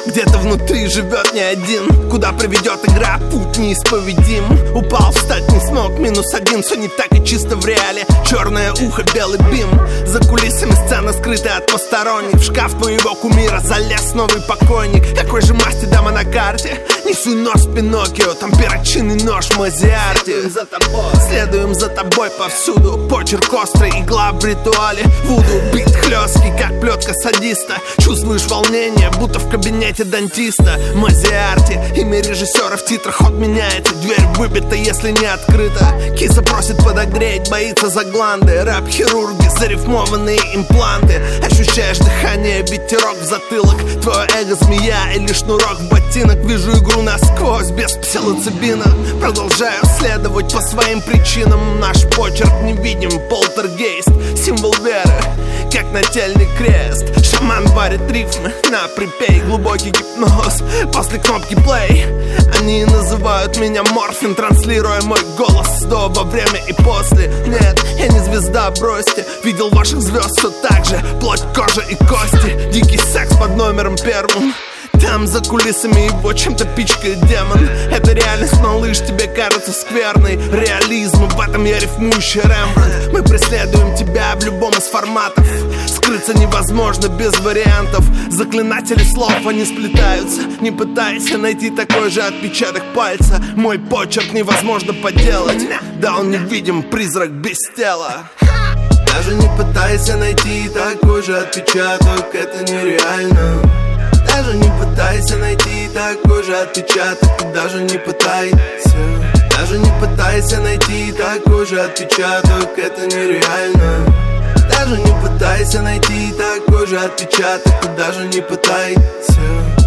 Где-то внутри живет не один. Куда приведет игра, путь неисповедим. Упал, встать не смог, -1. Все не так и чисто в реале. Черное ухо, белый бим. За кулисами сцена скрытая от посторонних. В шкаф твоего кумира залез новый покойник. Какой же масти дама на карте? Несу нож Пиноккио, там перочинный нож в Мазиарте. Следуем за тобой повсюду. Почерк острый, игла в ритуале Вуду, бит хлесткий, как плетка садиста. Чувствуешь волнение, будто в кабинете дантиста. Мазиарте, имя режиссера в титрах ход меняется. Дверь выбита, если не открыта. Киса просит подогреть, боится за гланды. Рэп-хирурги, зарифмованные импланты. Ощущаешь дыхание, ветерок в затылок. Твое эго змея или шнурок в ботинок. Вижу игру насквозь, без псилоцибина. Продолжаю следовать по своим причинам. Наш почерк невидим, полтергейст. Символ веры, как нательный крест. Шаман варит рифмы на припей. Глубокий гипноз после кнопки play. Они называют меня Морфин, транслируя мой голос до, во время и после. Нет, я не звезда, бросьте. Видел ваших звезд все так же. Плоть, кожа и кости. Дикий секс под номером 1. Там за кулисами его чем-то пичкает демон. Это реальность, малыш, тебе кажется скверной. Реализм, в этом я рифмующий Рембрандт. Мы преследуем тебя в любом из форматов. Скрыться невозможно без вариантов. Заклинатели слов, они сплетаются. Не пытайся найти такой же отпечаток пальца. Мой почерк невозможно подделать. Да он невидим, призрак без тела. Даже не пытайся найти такой же отпечаток. Это нереально. Даже не пытайся найти такой же отпечаток. Ты даже не пытайся. Даже не пытайся найти такой же отпечаток. Это нереально. Даже не пытайся найти такой же отпечаток. Ты даже не пытайся.